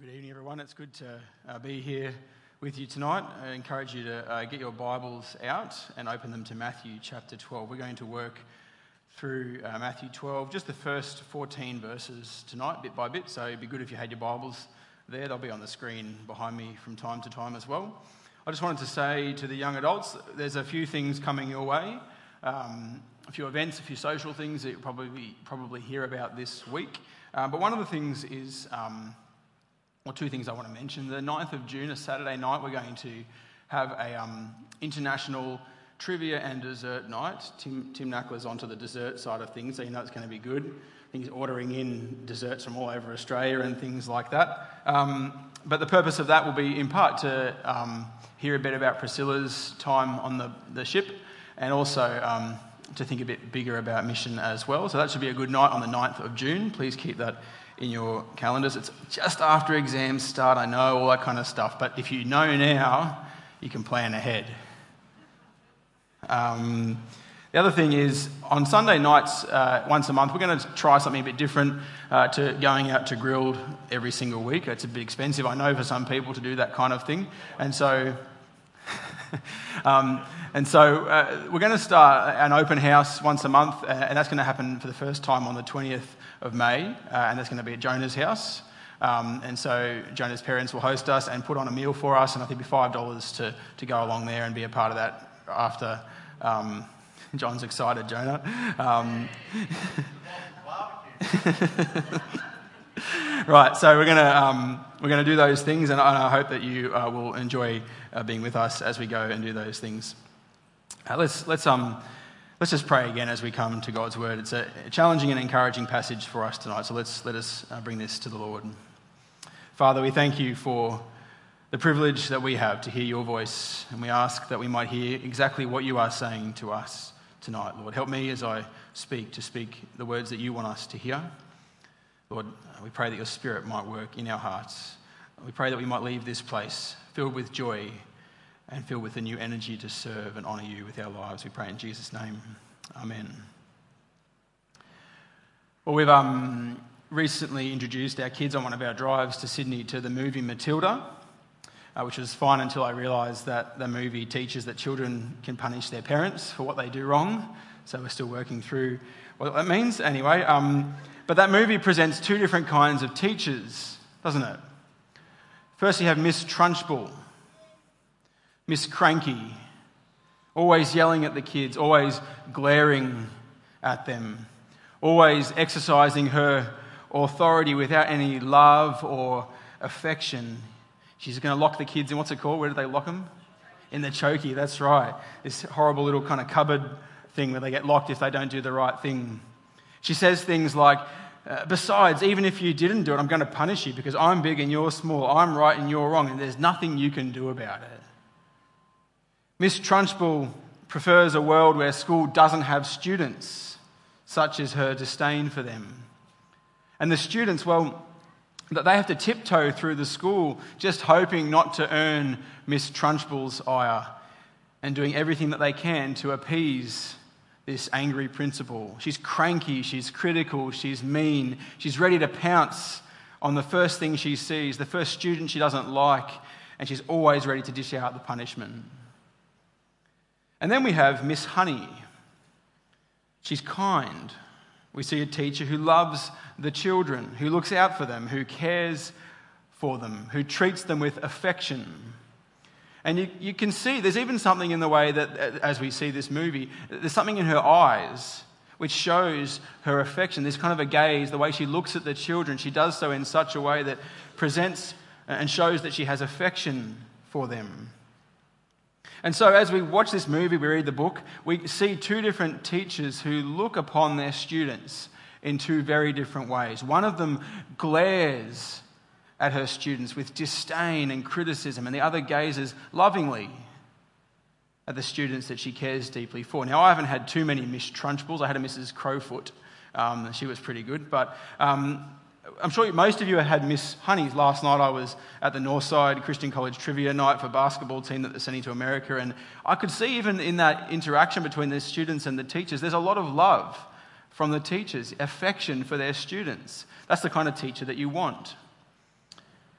Good evening, everyone. It's good to be here with you tonight. I encourage you to get your Bibles out and open them to Matthew chapter 12. We're going to work through Matthew 12, just the first 14 verses tonight, bit by bit. So it'd be good if you had your Bibles there. They'll be on the screen behind me from time to time as well. I just wanted to say to the young adults, there's a few things coming your way, a few events, a few social things that you'll probably hear about this week. But one of the things is... Or two things I want to mention. The 9th of June, a Saturday night, we're going to have a international trivia and dessert night. Tim Nackler's onto the dessert side of things, so you know it's going to be good. I think he's ordering in desserts from all over Australia and things like that. But the purpose of that will be, in part, to hear a bit about Priscilla's time on the ship and also to think a bit bigger about mission as well. So that should be a good night on the 9th of June. Please keep that in your calendars. It's just after exams start, I know, all that kind of stuff, but if you know now, you can plan ahead. The other thing is, on Sunday nights, once a month, we're going to try something a bit different to going out to Grilled every single week. It's a bit expensive, I know, for some people to do that kind of thing, and so... we're going to start an open house once a month, and that's going to happen for the first time on the 20th of May, and that's going to be at Jonah's house. And so Jonah's parents will host us and put on a meal for us, and I think it'll be $5 to go along there and be a part of that after. John's excited, Jonah. Right, so we're going to do those things, and I hope that you will enjoy being with us as we go and do those things. Let's just pray again as we come to God's word. It's a challenging and encouraging passage for us tonight, so let us bring this to the Lord. Father, we thank you for the privilege that we have to hear your voice, and we ask that we might hear exactly what you are saying to us tonight. Lord, help me as I speak to speak the words that you want us to hear. Lord, we pray that your Spirit might work in our hearts. We pray that we might leave this place filled with joy and filled with a new energy to serve and honour you with our lives. We pray in Jesus' name. Amen. Well, we've recently introduced our kids on one of our drives to Sydney to the movie Matilda, which was fine until I realised that the movie teaches that children can punish their parents for what they do wrong. So we're still working through what that means. Anyway, but that movie presents two different kinds of teachers, doesn't it? First, you have Miss Trunchbull, Miss Cranky, always yelling at the kids, always glaring at them, always exercising her authority without any love or affection. She's going to lock the kids in, what's it called? Where do they lock them? In the chokey, that's right. This horrible little kind of cupboard thing where they get locked if they don't do the right thing. She says things like, besides, even if you didn't do it, I'm going to punish you because I'm big and you're small, I'm right and you're wrong, and there's nothing you can do about it. Miss Trunchbull prefers a world where school doesn't have students, such as her disdain for them. And the students, well, that they have to tiptoe through the school just hoping not to earn Miss Trunchbull's ire and doing everything that they can to appease this angry principal. She's cranky, she's critical, she's mean, she's ready to pounce on the first thing she sees, the first student she doesn't like, and she's always ready to dish out the punishment. And then we have Miss Honey. She's kind. We see a teacher who loves the children, who looks out for them, who cares for them, who treats them with affection. And you can see there's even something in the way that, as we see this movie, there's something in her eyes which shows her affection. There's kind of a gaze, the way she looks at the children. She does so in such a way that presents and shows that she has affection for them. And so as we watch this movie, we read the book, we see two different teachers who look upon their students in two very different ways. One of them glares at her students with disdain and criticism, and the other gazes lovingly at the students that she cares deeply for. Now, I haven't had too many Miss Trunchbulls. I had a Mrs. Crowfoot. She was pretty good, but I'm sure most of you have had Miss Honeys. Last night I was at the Northside Christian College trivia night for a basketball team that they're sending to America, and I could see even in that interaction between the students and the teachers, there's a lot of love from the teachers, affection for their students. That's the kind of teacher that you want.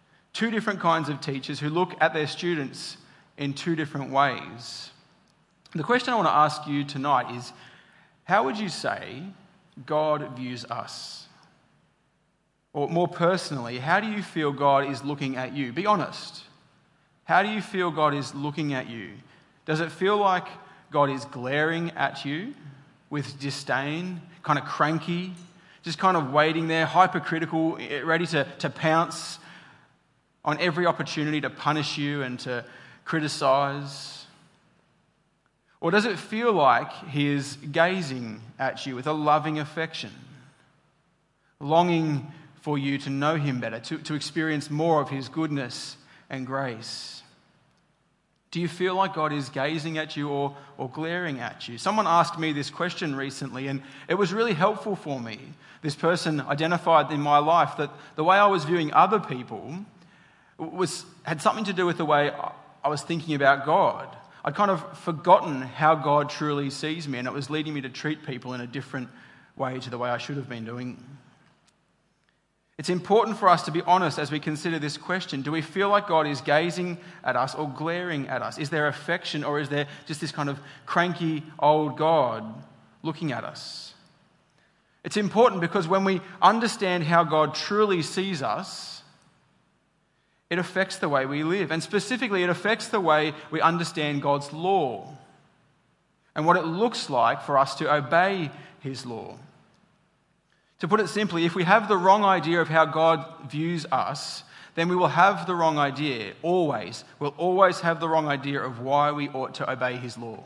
two different kinds of teachers who look at their students in two different ways. The question I want to ask you tonight is, how would you say God views us? Or more personally, how do you feel God is looking at you? Be honest. How do you feel God is looking at you? Does it feel like God is glaring at you with disdain, kind of cranky, just kind of waiting there, hypercritical, ready to pounce on every opportunity to punish you and to criticize? Or does it feel like he is gazing at you with a loving affection, longing for you to know him better, to experience more of his goodness and grace? Do you feel like God is gazing at you or glaring at you? Someone asked me this question recently, and it was really helpful for me. This person identified in my life that the way I was viewing other people had something to do with the way I was thinking about God. I'd kind of forgotten how God truly sees me, and it was leading me to treat people in a different way to the way I should have been doing. It's important for us to be honest as we consider this question. Do we feel like God is gazing at us or glaring at us? Is there affection, or is there just this kind of cranky old God looking at us? It's important because when we understand how God truly sees us, it affects the way we live. And specifically, it affects the way we understand God's law and what it looks like for us to obey his law. To put it simply, if we have the wrong idea of how God views us, then we will have the wrong idea, always. We'll always have the wrong idea of why we ought to obey his law.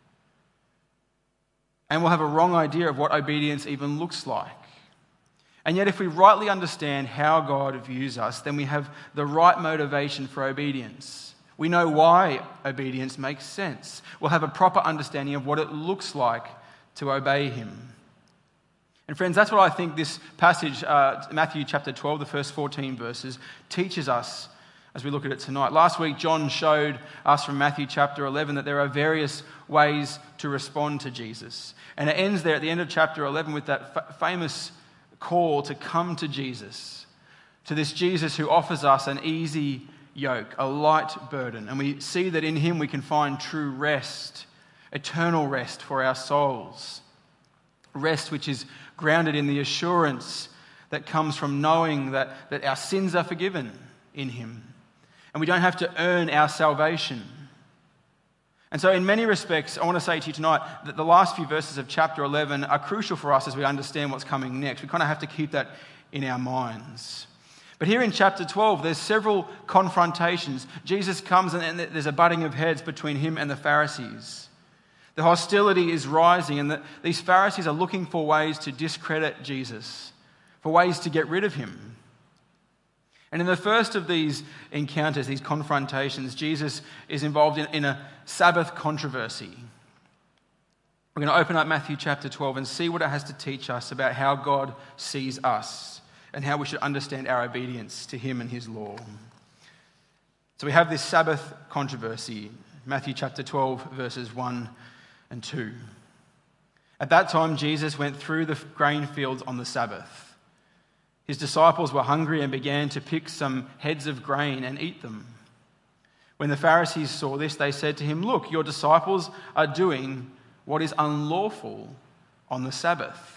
And we'll have a wrong idea of what obedience even looks like. And yet, if we rightly understand how God views us, then we have the right motivation for obedience. We know why obedience makes sense. We'll have a proper understanding of what it looks like to obey him. And friends, that's what I think this passage, Matthew chapter 12, the first 14 verses, teaches us as we look at it tonight. Last week, John showed us from Matthew chapter 11 that there are various ways to respond to Jesus. And it ends there at the end of chapter 11 with that famous call to come to Jesus, to this Jesus who offers us an easy yoke, a light burden. And we see that in him we can find true rest, eternal rest for our souls. Rest which is grounded in the assurance that comes from knowing that our sins are forgiven in him. And we don't have to earn our salvation. And so in many respects, I want to say to you tonight that the last few verses of chapter 11 are crucial for us as we understand what's coming next. We kind of have to keep that in our minds. But here in chapter 12, there's several confrontations. Jesus comes and there's a butting of heads between him and the Pharisees. The hostility is rising, and these Pharisees are looking for ways to discredit Jesus, for ways to get rid of him. And in the first of these encounters, these confrontations, Jesus is involved in a Sabbath controversy. We're going to open up Matthew chapter 12 and see what it has to teach us about how God sees us and how we should understand our obedience to him and his law. So we have this Sabbath controversy, Matthew chapter 12, verses 1 and 2. At that time, Jesus went through the grain fields on the Sabbath. His disciples were hungry and began to pick some heads of grain and eat them. When the Pharisees saw this, they said to him, "Look, your disciples are doing what is unlawful on the Sabbath."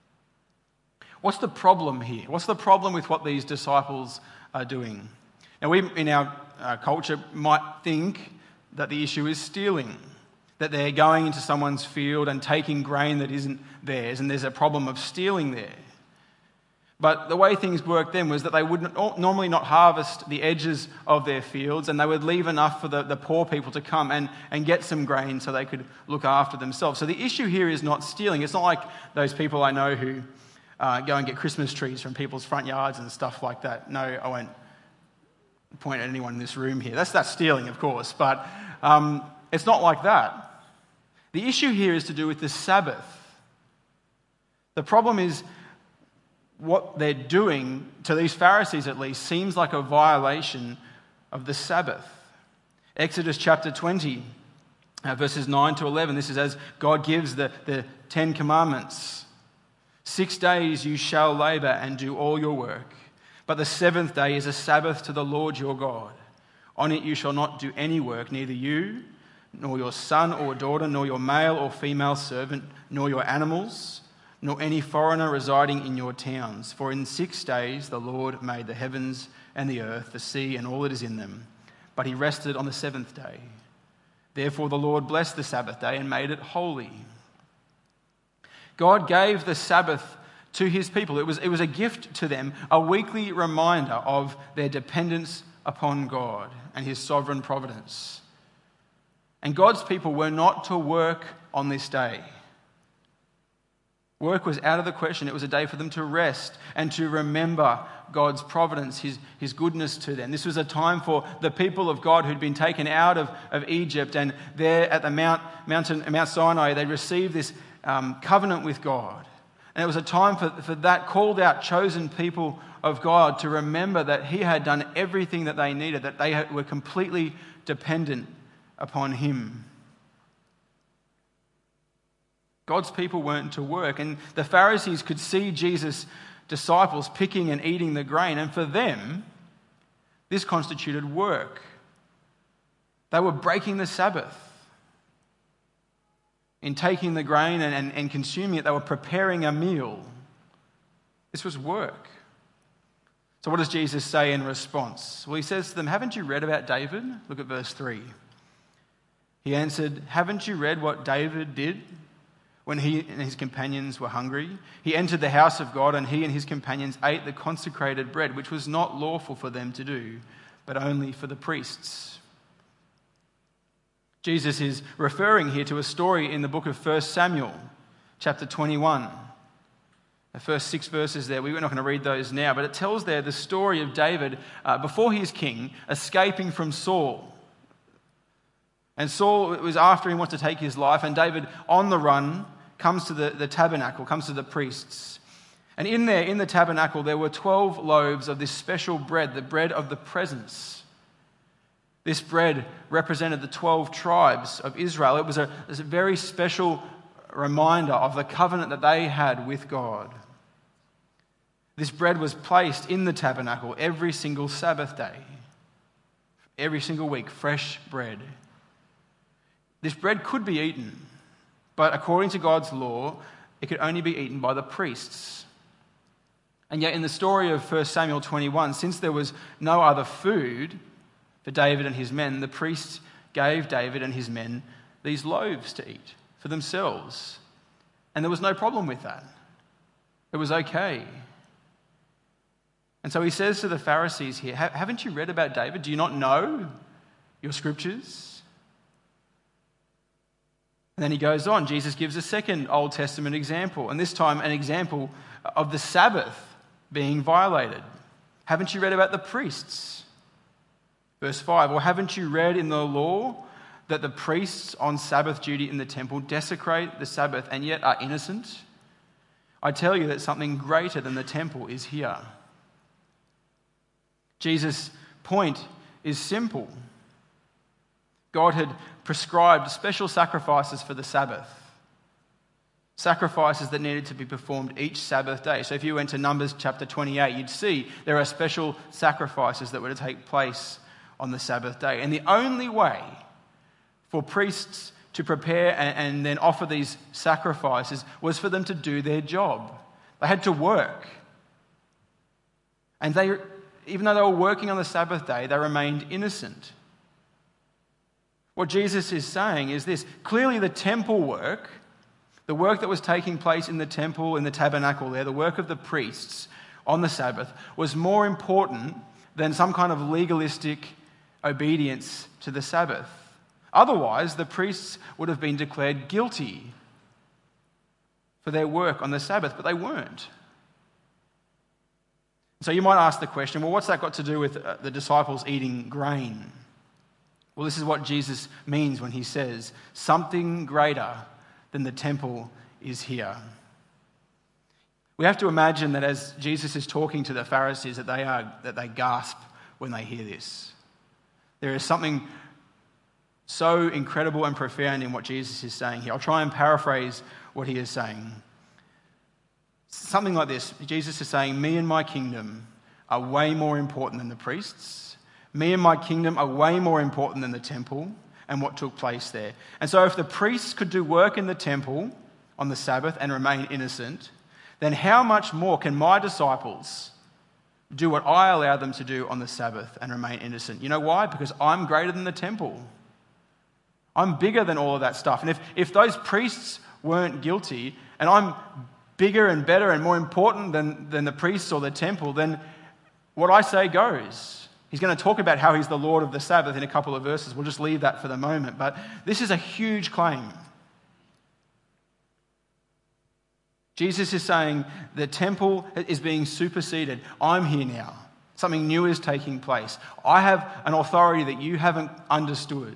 What's the problem here? What's the problem with what these disciples are doing? Now, we in our culture might think that the issue is stealing, that they're going into someone's field and taking grain that isn't theirs, and there's a problem of stealing there. But the way things worked then was that they would normally not harvest the edges of their fields, and they would leave enough for the poor people to come and get some grain so they could look after themselves. So the issue here is not stealing. It's not like those people I know who go and get Christmas trees from people's front yards and stuff like that. No, I won't point at anyone in this room here. That's stealing, of course, but it's not like that. The issue here is to do with the Sabbath. The problem is what they're doing, to these Pharisees at least, seems like a violation of the Sabbath. Exodus chapter 20, verses 9 to 11, this is as God gives the 10 commandments. 6 days you shall labor and do all your work. But the seventh day is a Sabbath to the Lord your God. On it you shall not do any work, neither you, nor your son or daughter, nor your male or female servant, nor your animals, nor any foreigner residing in your towns. For in 6 days the Lord made the heavens and the earth, the sea and all that is in them. But he rested on the seventh day. Therefore the Lord blessed the Sabbath day and made it holy. God gave the Sabbath to his people. It was a gift to them, a weekly reminder of their dependence upon God and his sovereign providence. And God's people were not to work on this day. Work was out of the question. It was a day for them to rest and to remember God's providence, his goodness to them. This was a time for the people of God who'd been taken out of Egypt, and there at the Mount Sinai, they received this covenant with God. And it was a time for that called out, chosen people of God to remember that he had done everything that they needed, that they were completely dependent upon him. God's people weren't to work, and the Pharisees could see Jesus' disciples picking and eating the grain, and for them, this constituted work. They were breaking the Sabbath. In taking the grain and consuming it, they were preparing a meal. This was work. So what does Jesus say in response? Well, he says to them, haven't you read about David? Look at verse 3. He answered, haven't you read what David did when he and his companions were hungry? He entered the house of God, and he and his companions ate the consecrated bread, which was not lawful for them to do, but only for the priests. Jesus is referring here to a story in the book of 1 Samuel, chapter 21. The first 6 verses there, we're not going to read those now, but it tells there the story of David before he is king, escaping from Saul. And Saul was after him, wants to take his life, and David, on the run, comes to the tabernacle, comes to the priests. And in the tabernacle, there were 12 loaves of this special bread, the bread of the presence. This bread represented the 12 tribes of Israel. It was a very special reminder of the covenant that they had with God. This bread was placed in the tabernacle every single Sabbath day, every single week, fresh bread. This bread could be eaten, but according to God's law, it could only be eaten by the priests. And yet in the story of 1 Samuel 21, since there was no other food for David and his men, the priests gave David and his men these loaves to eat for themselves. And there was no problem with that. It was okay. And so he says to the Pharisees here, haven't you read about David? Do you not know your scriptures? And then he goes on. Jesus gives a second Old Testament example, and this time an example of the Sabbath being violated. Haven't you read about the priests? Verse 5, or haven't you read in the law that the priests on Sabbath duty in the temple desecrate the Sabbath and yet are innocent? I tell you that something greater than the temple is here. Jesus' point is simple. God had prescribed special sacrifices for the Sabbath. Sacrifices that needed to be performed each Sabbath day. So if you went to Numbers chapter 28, you'd see there are special sacrifices that were to take place on the Sabbath day. And the only way for priests to prepare and then offer these sacrifices was for them to do their job. They had to work. And even though they were working on the Sabbath day, they remained innocent. What Jesus is saying is this: clearly the temple work, the work that was taking place in the temple, in the tabernacle there, the work of the priests on the Sabbath, was more important than some kind of legalistic obedience to the Sabbath. Otherwise, the priests would have been declared guilty for their work on the Sabbath, but they weren't. So you might ask the question, well, what's that got to do with the disciples eating grain? Well, this is what Jesus means when he says, something greater than the temple is here. We have to imagine that as Jesus is talking to the Pharisees, that they gasp when they hear this. There is something so incredible and profound in what Jesus is saying here. I'll try and paraphrase what he is saying. Something like this. Jesus is saying, me and my kingdom are way more important than the priests. Me and my kingdom are way more important than the temple and what took place there. And so if the priests could do work in the temple on the Sabbath and remain innocent, then how much more can my disciples do what I allow them to do on the Sabbath and remain innocent? You know why? Because I'm greater than the temple. I'm bigger than all of that stuff. And if those priests weren't guilty, and I'm bigger and better and more important than the priests or the temple, then what I say goes. He's going to talk about how he's the Lord of the Sabbath in a couple of verses. We'll just leave that for the moment. But this is a huge claim. Jesus is saying the temple is being superseded. I'm here now. Something new is taking place. I have an authority that you haven't understood.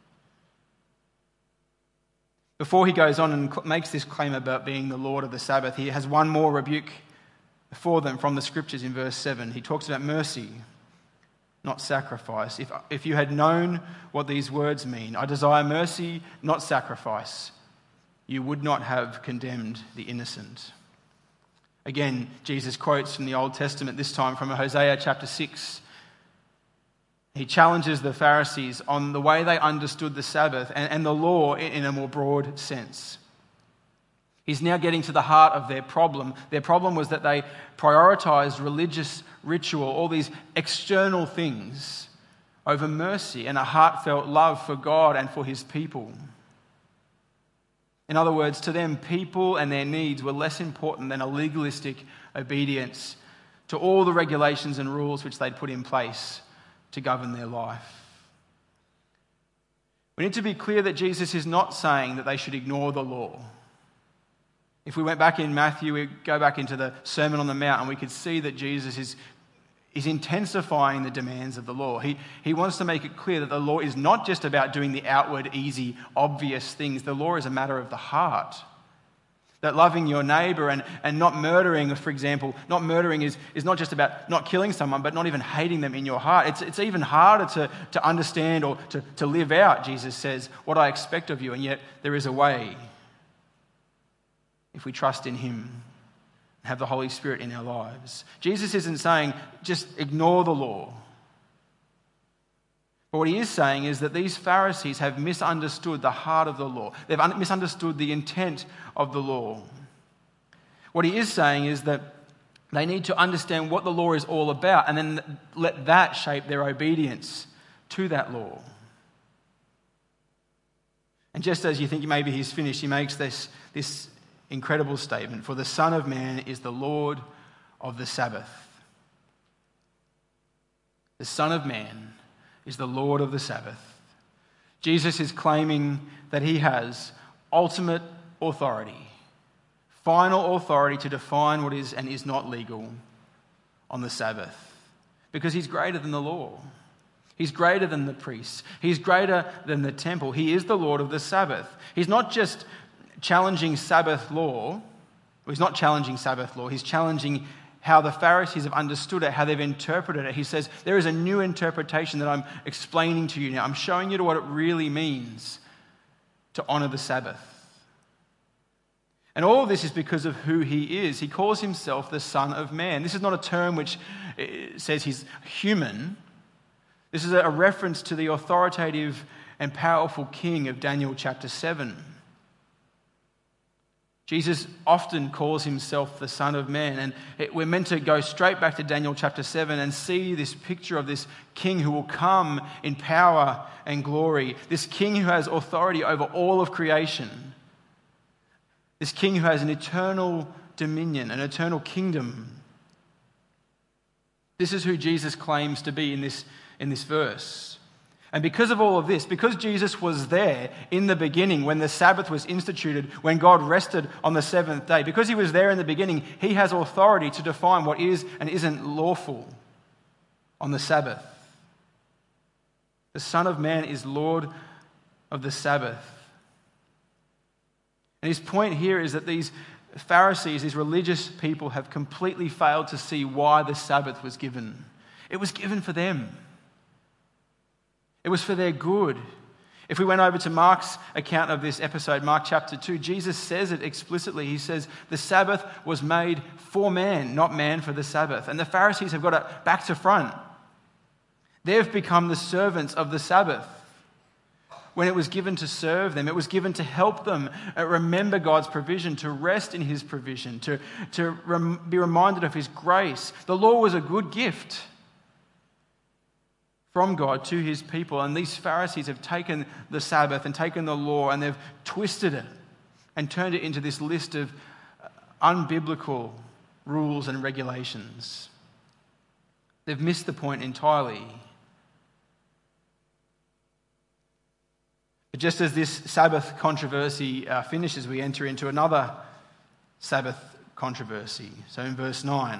Before he goes on and makes this claim about being the Lord of the Sabbath, he has one more rebuke for them from the scriptures in verse 7. He talks about mercy, not sacrifice. If you had known what these words mean, I desire mercy, not sacrifice, you would not have condemned the innocent. Again, Jesus quotes from the Old Testament, this time from Hosea chapter 6. He challenges the Pharisees on the way they understood the Sabbath and the law in a more broad sense. He's now getting to the heart of their problem. Their problem was that they prioritized religious ritual, all these external things, over mercy and a heartfelt love for God and for his people. In other words, to them, people and their needs were less important than a legalistic obedience to all the regulations and rules which they'd put in place to govern their life. We need to be clear that Jesus is not saying that they should ignore the law. If we went back in Matthew, we go back into the Sermon on the Mount, and we could see that Jesus is intensifying the demands of the law. He wants to make it clear that the law is not just about doing the outward, easy, obvious things. The law is a matter of the heart. That loving your neighbor and not murdering, for example, not murdering is not just about not killing someone, but not even hating them in your heart. It's even harder to understand or to live out, Jesus says, what I expect of you, and yet there is a way if we trust in him, have the Holy Spirit in our lives. Jesus isn't saying just ignore the law. But what he is saying is that these Pharisees have misunderstood the heart of the law. They've misunderstood the intent of the law. What he is saying is that they need to understand what the law is all about and then let that shape their obedience to that law. And just as you think maybe he's finished, he makes this incredible statement, for the Son of Man is the Lord of the Sabbath. The Son of Man is the Lord of the Sabbath. Jesus is claiming that he has ultimate authority, final authority to define what is and is not legal on the Sabbath, because he's greater than the law. He's greater than the priests. He's greater than the temple. He is the Lord of the Sabbath. He's not just challenging Sabbath law. He's not challenging Sabbath law. He's challenging how the Pharisees have understood it, how they've interpreted it. He says, there is a new interpretation that I'm explaining to you now. I'm showing you what it really means to honor the Sabbath. And all of this is because of who he is. He calls himself the Son of Man. This is not a term which says he's human. This is a reference to the authoritative and powerful King of Daniel chapter 7. Jesus often calls himself the Son of Man, and we're meant to go straight back to Daniel chapter 7 and see this picture of this king who will come in power and glory, this king who has authority over all of creation, this king who has an eternal dominion, an eternal kingdom. This is who Jesus claims to be in this verse. And because of all of this, because Jesus was there in the beginning when the Sabbath was instituted, when God rested on the seventh day, because he was there in the beginning, he has authority to define what is and isn't lawful on the Sabbath. The Son of Man is Lord of the Sabbath. And his point here is that these Pharisees, these religious people, have completely failed to see why the Sabbath was given. It was given for them. It was for their good. If we went over to Mark's account of this episode, Mark chapter 2, Jesus says it explicitly. He says, the Sabbath was made for man, not man for the Sabbath. And the Pharisees have got it back to front. They've become the servants of the Sabbath. When it was given to serve them, it was given to help them remember God's provision, to rest in his provision, to be reminded of his grace. The law was a good gift from God to his people. And these Pharisees have taken the Sabbath and taken the law and they've twisted it and turned it into this list of unbiblical rules and regulations. They've missed the point entirely. But just as this Sabbath controversy finishes, we enter into another Sabbath controversy. So in verse 9,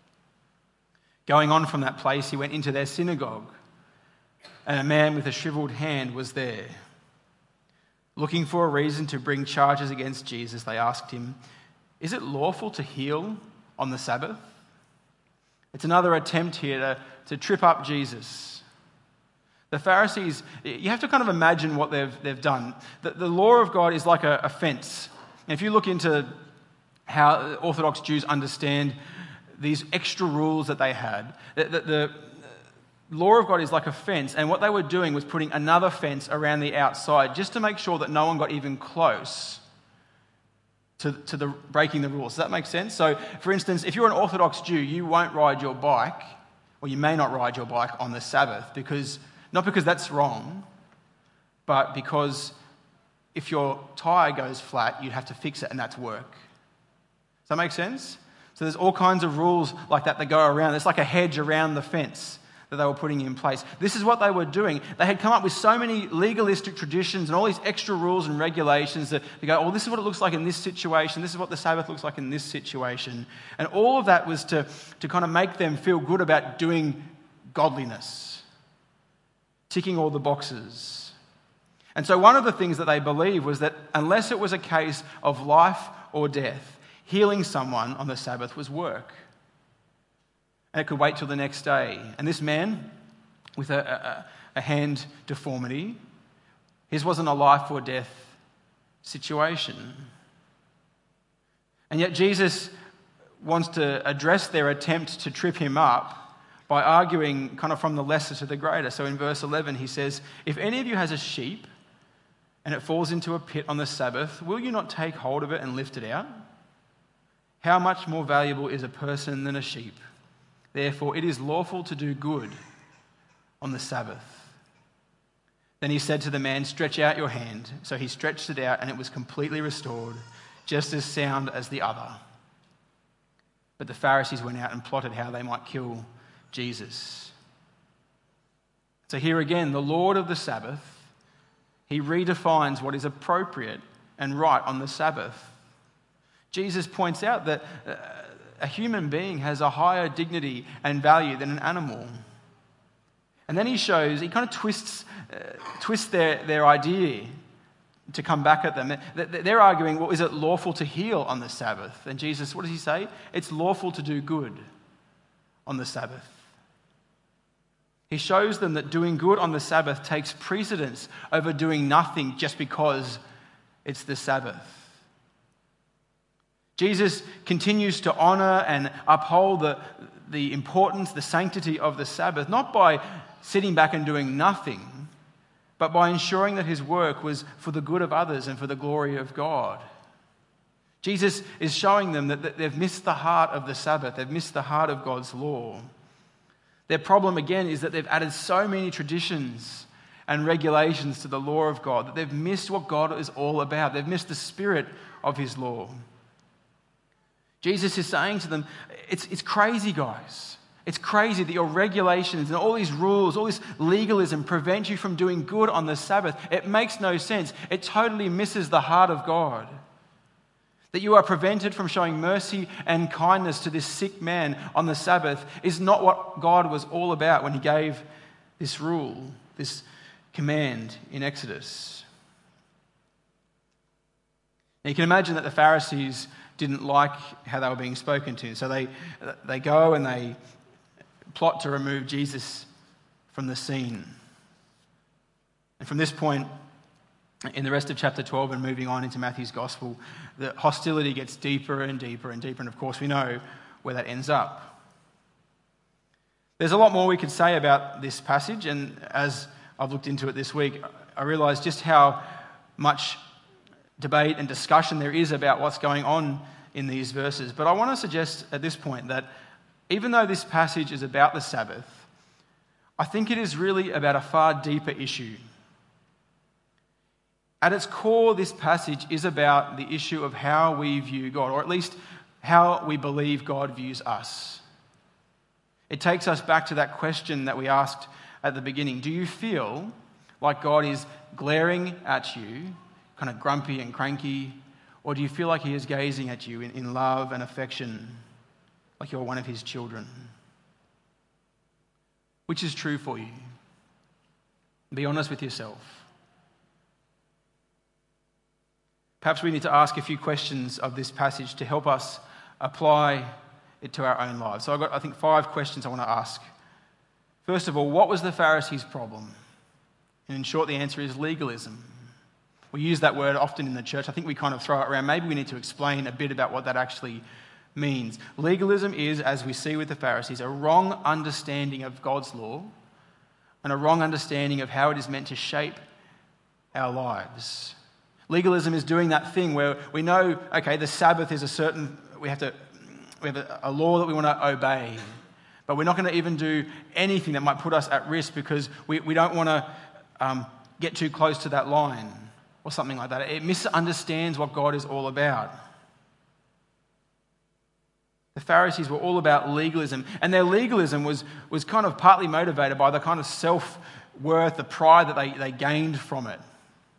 going on from that place, he went into their synagogue, and a man with a shriveled hand was there. Looking for a reason to bring charges against Jesus, they asked him, "Is it lawful to heal on the Sabbath?" It's another attempt here to trip up Jesus. The Pharisees, you have to kind of imagine what they've done. The law of God is like a fence. And if you look into how Orthodox Jews understand these extra rules that they had, the law of God is like a fence, and what they were doing was putting another fence around the outside just to make sure that no one got even close to the breaking the rules. Does that make sense? So, for instance, if you're an Orthodox Jew, you won't ride your bike, or you may not ride your bike on the Sabbath, not because that's wrong, but because if your tyre goes flat, you'd have to fix it, and that's work. Does that make sense? So there's all kinds of rules like that go around. It's like a hedge around the fence that they were putting in place. This is what they were doing. They had come up with so many legalistic traditions and all these extra rules and regulations that they go, this is what it looks like in this situation. This is what the Sabbath looks like in this situation. And all of that was to kind of make them feel good about doing godliness, ticking all the boxes. And so one of the things that they believed was that unless it was a case of life or death, healing someone on the Sabbath was work. And it could wait till the next day. And this man with a hand deformity, his wasn't a life or death situation. And yet Jesus wants to address their attempt to trip him up by arguing kind of from the lesser to the greater. So in verse 11 he says, "If any of you has a sheep and it falls into a pit on the Sabbath, will you not take hold of it and lift it out? How much more valuable is a person than a sheep? Therefore, it is lawful to do good on the Sabbath." Then he said to the man, "Stretch out your hand." So he stretched it out, and it was completely restored, just as sound as the other. But the Pharisees went out and plotted how they might kill Jesus. So here again, the Lord of the Sabbath, he redefines what is appropriate and right on the Sabbath. Jesus points out that a human being has a higher dignity and value than an animal. And then he kind of twists their idea to come back at them. They're arguing, well, is it lawful to heal on the Sabbath? And Jesus, what does he say? It's lawful to do good on the Sabbath. He shows them that doing good on the Sabbath takes precedence over doing nothing just because it's the Sabbath. Jesus continues to honor and uphold the importance, the sanctity of the Sabbath, not by sitting back and doing nothing, but by ensuring that his work was for the good of others and for the glory of God. Jesus is showing them that they've missed the heart of the Sabbath. They've missed the heart of God's law. Their problem, again, is that they've added so many traditions and regulations to the law of God that they've missed what God is all about. They've missed the spirit of his law. Jesus is saying to them, it's crazy, guys. It's crazy that your regulations and all these rules, all this legalism prevent you from doing good on the Sabbath. It makes no sense. It totally misses the heart of God. That you are prevented from showing mercy and kindness to this sick man on the Sabbath is not what God was all about when he gave this rule, this command in Exodus. Now you can imagine that the Pharisees didn't like how they were being spoken to. So they go and they plot to remove Jesus from the scene. And from this point, in the rest of chapter 12 and moving on into Matthew's gospel, the hostility gets deeper and deeper and deeper, and of course we know where that ends up. There's a lot more we could say about this passage, and as I've looked into it this week, I realised just how much debate and discussion there is about what's going on in these verses. But I want to suggest at this point that even though this passage is about the Sabbath, I think it is really about a far deeper issue. At its core, this passage is about the issue of how we view God, or at least how we believe God views us. It takes us back to that question that we asked at the beginning. Do you feel like God is glaring at you, kind of grumpy and cranky, or do you feel like he is gazing at you in love and affection, like you're one of his children? Which is true for you? Be honest with yourself. Perhaps we need to ask a few questions of this passage to help us apply it to our own lives. So I've got, I think, 5 questions I want to ask. First of all, what was the Pharisees' problem? And in short, the answer is legalism. We use that word often in the church. I think we kind of throw it around. Maybe we need to explain a bit about what that actually means. Legalism is, as we see with the Pharisees, a wrong understanding of God's law and a wrong understanding of how it is meant to shape our lives. Legalism is doing that thing where we know, okay, the Sabbath is we have a law that we want to obey, but we're not going to even do anything that might put us at risk because we don't want to get too close to that line or something like that. It misunderstands what God is all about. The Pharisees were all about legalism, and their legalism was kind of partly motivated by the kind of self-worth, the pride that they gained from it.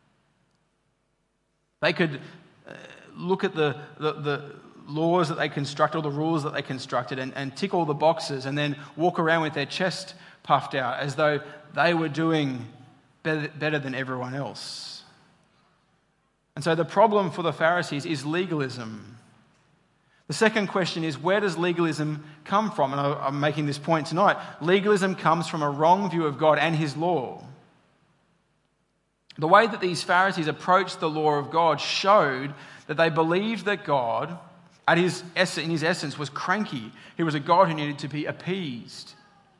They could look at the laws that they constructed, or the rules that they constructed, and tick all the boxes, and then walk around with their chest puffed out as though they were doing better than everyone else. And so the problem for the Pharisees is legalism. The second question is, where does legalism come from? And I'm making this point tonight. Legalism comes from a wrong view of God and his law. The way that these Pharisees approached the law of God showed that they believed that God, in his essence, was cranky. He was a God who needed to be appeased.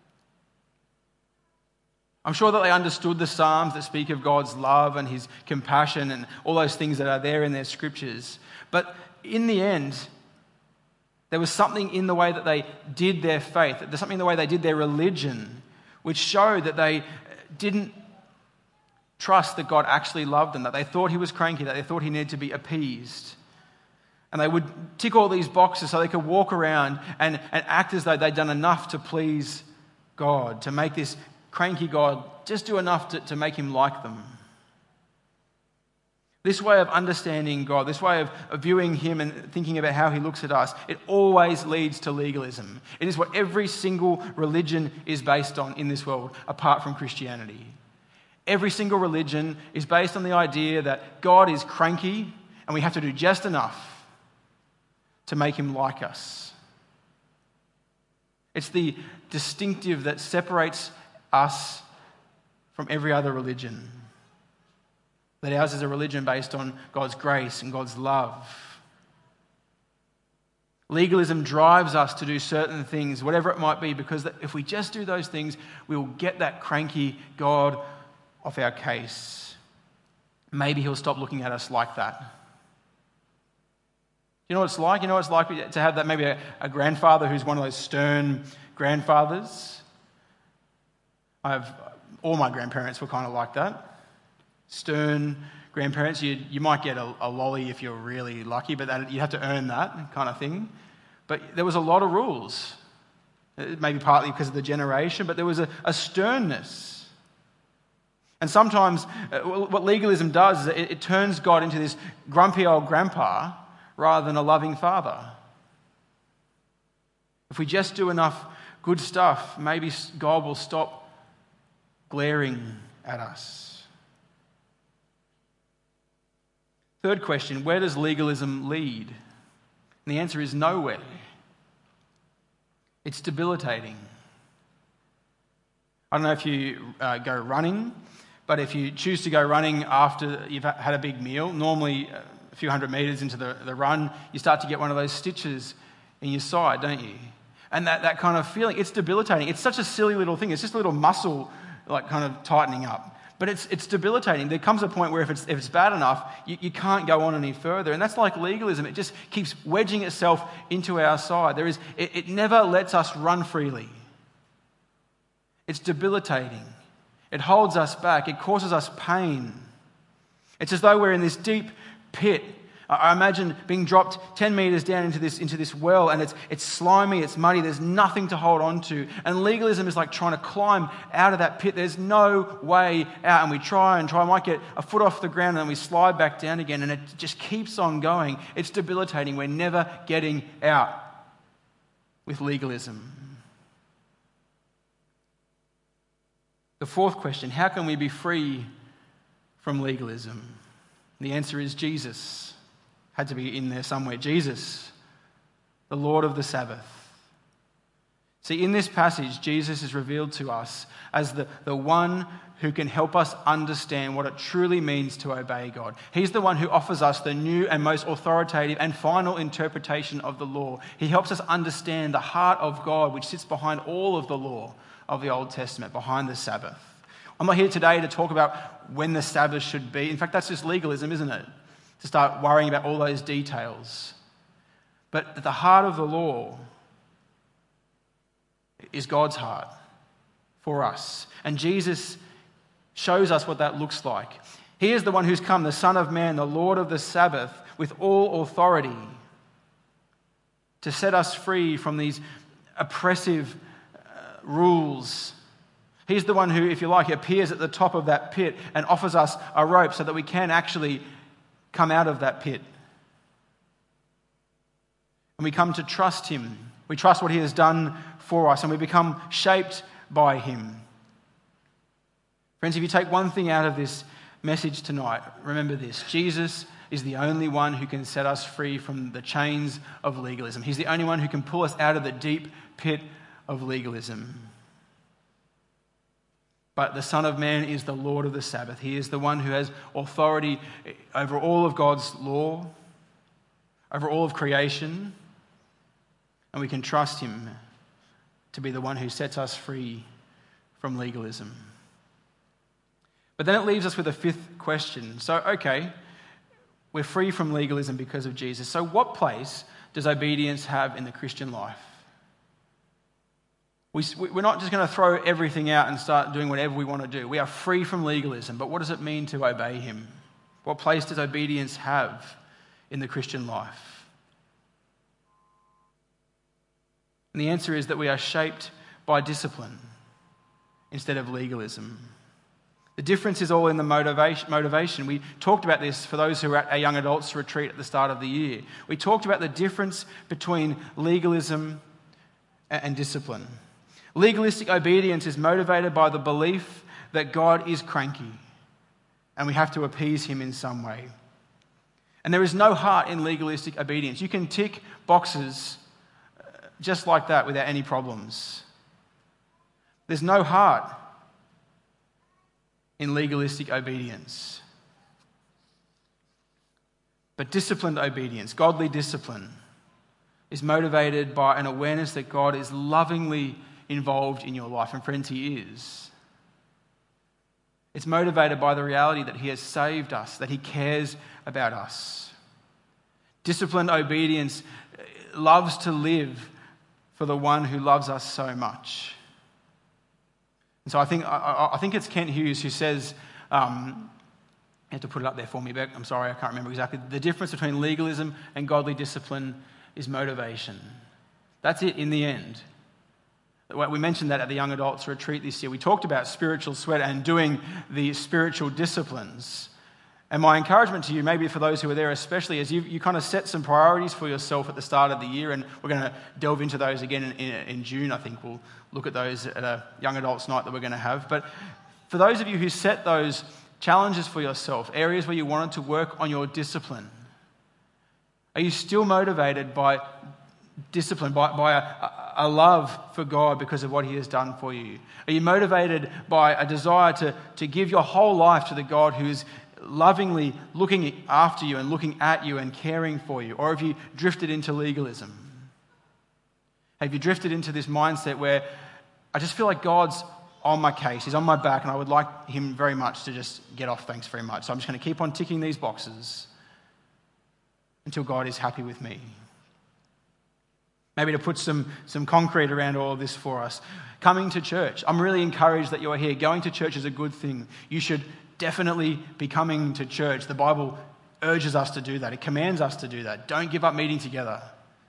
I'm sure that they understood the Psalms that speak of God's love and his compassion and all those things that are there in their scriptures. But in the end, there was something in the way that they did their faith, there's something in the way they did their religion, which showed that they didn't trust that God actually loved them, that they thought he was cranky, that they thought he needed to be appeased. And they would tick all these boxes so they could walk around and act as though they'd done enough to please God, to make this cranky God just do enough to make him like them. This way of understanding God, this way of viewing him and thinking about how he looks at us, it always leads to legalism. It is what every single religion is based on in this world, apart from Christianity. Every single religion is based on the idea that God is cranky and we have to do just enough to make him like us. It's the distinctive that separates us from every other religion. That ours is a religion based on God's grace and God's love. Legalism drives us to do certain things, whatever it might be, because if we just do those things, we'll get that cranky God off our case. Maybe he'll stop looking at us like that. You know what it's like? You know what it's like to have that maybe a grandfather who's one of those stern grandfathers? All my grandparents were kind of like that. Stern grandparents. You might get a lolly if you're really lucky, but you have to earn that kind of thing. But there was a lot of rules. Maybe partly because of the generation, but there was a sternness. And sometimes what legalism does is it turns God into this grumpy old grandpa rather than a loving father. If we just do enough good stuff, maybe God will stop glaring at us. Third question, where does legalism lead? And the answer is nowhere. It's debilitating. I don't know if you go running, But if you choose to go running after you've had a big meal, normally a few hundred metres into the run, you start to get one of those stitches in your side, don't you? And that kind of feeling, it's debilitating. It's such a silly little thing. It's just a little muscle like kind of tightening up. But it's debilitating. There comes a point where if it's bad enough, you can't go on any further. And that's like legalism. It just keeps wedging itself into our side. It never lets us run freely. It's debilitating. It holds us back. It causes us pain. It's as though we're in this deep pit. I imagine being dropped 10 metres down into this well, and it's slimy, it's muddy, there's nothing to hold on to. And legalism is like trying to climb out of that pit. There's no way out, and we try, might get a foot off the ground, and then we slide back down again, and it just keeps on going. It's debilitating. We're never getting out with legalism. The fourth question, how can we be free from legalism? The answer is Jesus. Had to be in there somewhere. Jesus, the Lord of the Sabbath. See, in this passage, Jesus is revealed to us as the one who can help us understand what it truly means to obey God. He's the one who offers us the new and most authoritative and final interpretation of the law. He helps us understand the heart of God, which sits behind all of the law of the Old Testament, behind the Sabbath. I'm not here today to talk about when the Sabbath should be. In fact, that's just legalism, isn't it? To start worrying about all those details. But at the heart of the law is God's heart for us. And Jesus shows us what that looks like. He is the one who's come, the Son of Man, the Lord of the Sabbath, with all authority to set us free from these oppressive rules. He's the one who, if you like, appears at the top of that pit and offers us a rope so that we can actually come out of that pit. And we come to trust him. We trust what he has done for us, and we become shaped by him. Friends, if you take one thing out of this message tonight, remember this: Jesus is the only one who can set us free from the chains of legalism. He's the only one who can pull us out of the deep pit of legalism. But the Son of Man is the Lord of the Sabbath. He is the one who has authority over all of God's law, over all of creation, and we can trust him to be the one who sets us free from legalism. But then it leaves us with a fifth question. So, okay, we're free from legalism because of Jesus. So what place does obedience have in the Christian life? We're not just going to throw everything out and start doing whatever we want to do. We are free from legalism, but what does it mean to obey him? What place does obedience have in the Christian life? And the answer is that we are shaped by discipline instead of legalism. The difference is all in the motivation. We talked about this for those who were at our young adults retreat at the start of the year. We talked about the difference between legalism and discipline. Legalistic obedience is motivated by the belief that God is cranky and we have to appease him in some way. And there is no heart in legalistic obedience. You can tick boxes just like that without any problems. There's no heart in legalistic obedience. But disciplined obedience, godly discipline, is motivated by an awareness that God is lovingly involved in your life. And friends, he is. It's motivated by the reality that he has saved us, that he cares about us. Disciplined obedience loves to live for the one who loves us so much. And so I think it's Kent Hughes who says, you have to put it up there for me, Beck. I'm sorry, I can't remember exactly. The difference between legalism and godly discipline is motivation. That's it in the end. We mentioned that at the Young Adults Retreat this year. We talked about spiritual sweat and doing the spiritual disciplines. And my encouragement to you, maybe for those who are there especially, is you kind of set some priorities for yourself at the start of the year, and we're going to delve into those again in June. I think we'll look at those at a Young Adults night that we're going to have. But for those of you who set those challenges for yourself, areas where you wanted to work on your discipline, are you still motivated by disciplined by a love for God because of what he has done for you? Are you motivated by a desire to give your whole life to the God who is lovingly looking after you and looking at you and caring for you? Or have you drifted into legalism? Have you drifted into this mindset where I just feel like God's on my case, he's on my back, and I would like him very much to just get off, thanks very much. So I'm just going to keep on ticking these boxes until God is happy with me. Maybe to put some concrete around all of this for us. Coming to church. I'm really encouraged that you're here. Going to church is a good thing. You should definitely be coming to church. The Bible urges us to do that. It commands us to do that. Don't give up meeting together.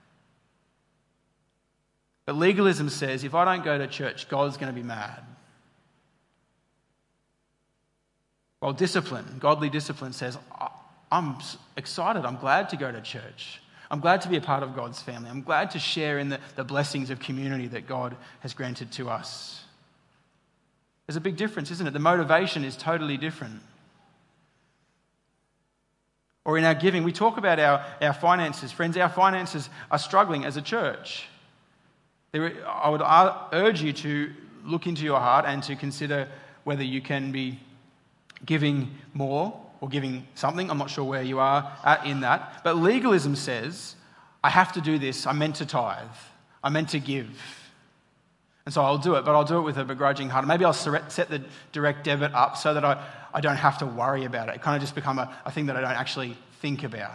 But legalism says, if I don't go to church, God's going to be mad. While discipline, godly discipline says, I'm excited, I'm glad to go to church. I'm glad to be a part of God's family. I'm glad to share in the blessings of community that God has granted to us. There's a big difference, isn't it? The motivation is totally different. Or in our giving, we talk about our finances. Friends, our finances are struggling as a church. I would urge you to look into your heart and to consider whether you can be giving more or giving something. I'm not sure where you are at in that. But legalism says, I have to do this. I'm meant to tithe. I'm meant to give. And so I'll do it, but I'll do it with a begrudging heart. Maybe I'll set the direct debit up so that I don't have to worry about it. It kind of just become a thing that I don't actually think about.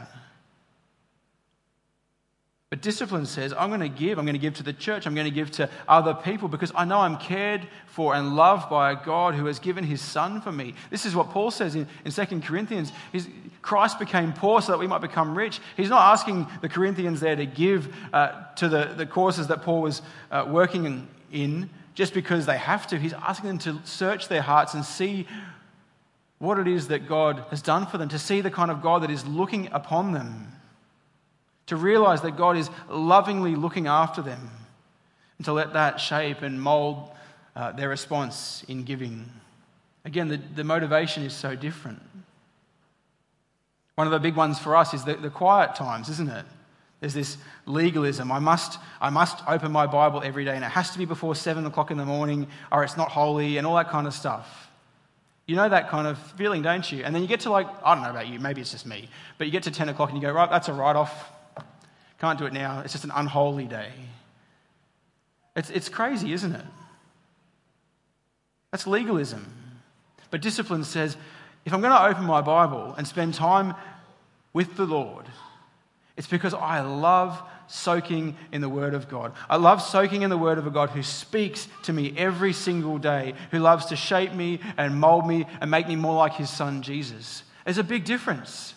But discipline says, I'm going to give. I'm going to give to the church. I'm going to give to other people because I know I'm cared for and loved by a God who has given his Son for me. This is what Paul says in 2 Corinthians. Christ became poor so that we might become rich. He's not asking the Corinthians there to give to the causes that Paul was working in just because they have to. He's asking them to search their hearts and see what it is that God has done for them, to see the kind of God that is looking upon them, to realize that God is lovingly looking after them, and to let that shape and mold their response in giving. Again, the motivation is so different. One of the big ones for us is the quiet times, isn't it? There's this legalism. I must open my Bible every day, and it has to be before 7 o'clock in the morning, or it's not holy, and all that kind of stuff. You know that kind of feeling, don't you? And then you get to I don't know about you, maybe it's just me, but you get to 10 o'clock and you go, right, that's a write-off. Can't do it now. It's just an unholy day. It's crazy, isn't it? That's legalism. But discipline says, if I'm going to open my Bible and spend time with the Lord, it's because I love soaking in the Word of God. I love soaking in the Word of a God who speaks to me every single day, who loves to shape me and mold me and make me more like his Son, Jesus. There's a big difference.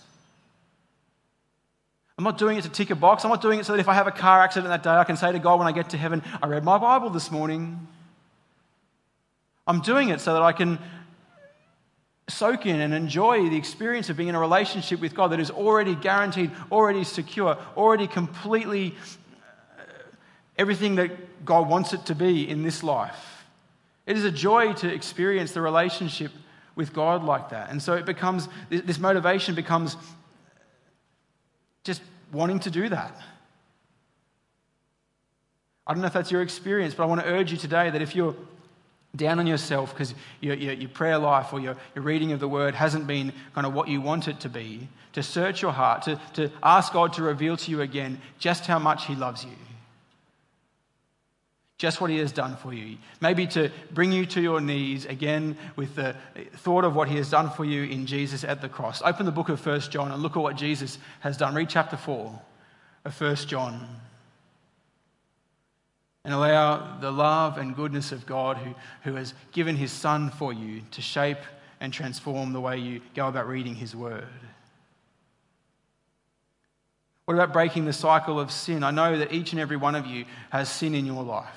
I'm not doing it to tick a box. I'm not doing it so that if I have a car accident that day, I can say to God when I get to heaven, I read my Bible this morning. I'm doing it so that I can soak in and enjoy the experience of being in a relationship with God that is already guaranteed, already secure, already completely everything that God wants it to be in this life. It is a joy to experience the relationship with God like that. And so it becomes, this motivation becomes just wanting to do that. I don't know if that's your experience, but I want to urge you today that if you're down on yourself because your prayer life or your reading of the Word hasn't been kind of what you want it to be, to search your heart, to ask God to reveal to you again just how much he loves you, just what he has done for you. Maybe to bring you to your knees again with the thought of what he has done for you in Jesus at the cross. Open the book of 1 John and look at what Jesus has done. Read chapter 4 of 1 John. And allow the love and goodness of God who has given his Son for you to shape and transform the way you go about reading his Word. What about breaking the cycle of sin? I know that each and every one of you has sin in your life.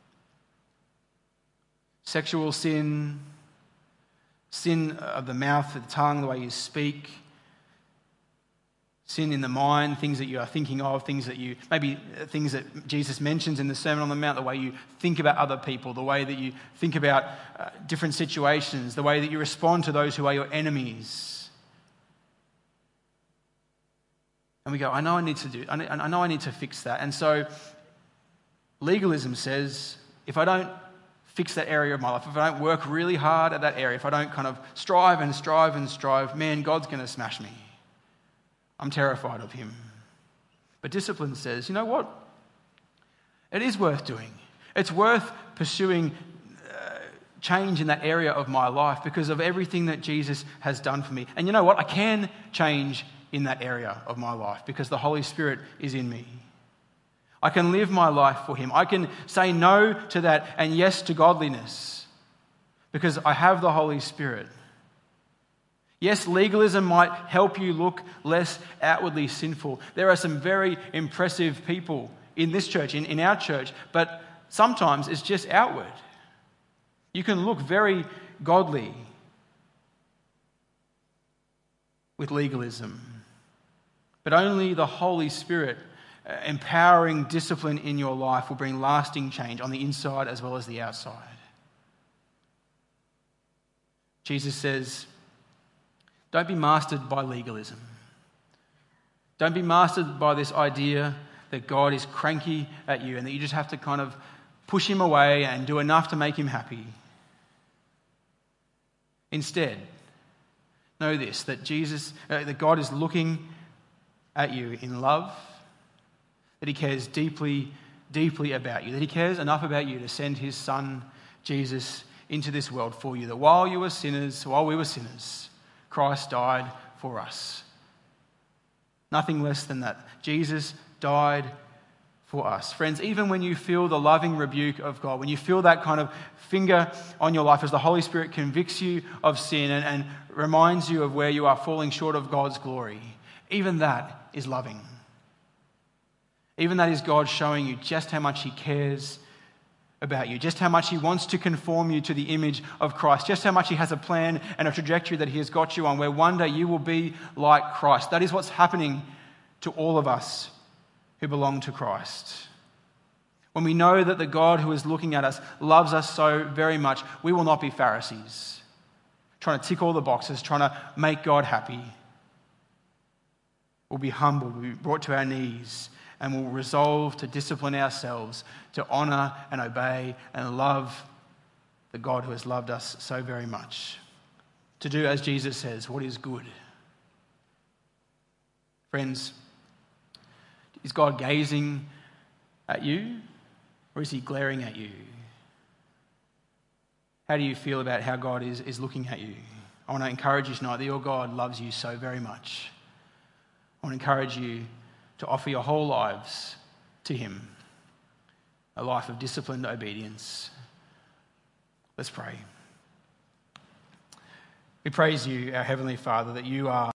Sexual sin, sin of the mouth, of the tongue, the way you speak, sin in the mind, things that you are thinking of, things that Jesus mentions in the Sermon on the Mount, the way you think about other people, the way that you think about different situations, the way that you respond to those who are your enemies. And we go, I know I need to fix that. And so legalism says, if I don't fix that area of my life, if I don't work really hard at that area, if I don't kind of strive, man, God's going to smash me. I'm terrified of him. But discipline says, you know what? It is worth doing. It's worth pursuing change in that area of my life because of everything that Jesus has done for me. And you know what? I can change in that area of my life because the Holy Spirit is in me. I can live my life for him. I can say no to that and yes to godliness because I have the Holy Spirit. Yes, legalism might help you look less outwardly sinful. There are some very impressive people in this church, in our church, but sometimes it's just outward. You can look very godly with legalism, but only the Holy Spirit empowering discipline in your life will bring lasting change on the inside as well as the outside. Jesus says, don't be mastered by legalism. Don't be mastered by this idea that God is cranky at you and that you just have to kind of push him away and do enough to make him happy. Instead, know this, that God is looking at you in love, that he cares deeply, deeply about you, that he cares enough about you to send his son, Jesus, into this world for you, that while we were sinners, Christ died for us. Nothing less than that. Jesus died for us. Friends, even when you feel the loving rebuke of God, when you feel that kind of finger on your life as the Holy Spirit convicts you of sin and reminds you of where you are falling short of God's glory, even that is loving. Even that is God showing you just how much he cares about you, just how much he wants to conform you to the image of Christ, just how much he has a plan and a trajectory that he has got you on where one day you will be like Christ. That is what's happening to all of us who belong to Christ. When we know that the God who is looking at us loves us so very much, we will not be Pharisees, trying to tick all the boxes, trying to make God happy. We'll be humble, we'll be brought to our knees, and we'll resolve to discipline ourselves to honour and obey and love the God who has loved us so very much. To do, as Jesus says, what is good. Friends, is God gazing at you or is he glaring at you? How do you feel about how God is looking at you? I want to encourage you tonight that your God loves you so very much. I want to encourage you to offer your whole lives to him, a life of disciplined obedience. Let's pray. We praise you, our Heavenly Father, that you are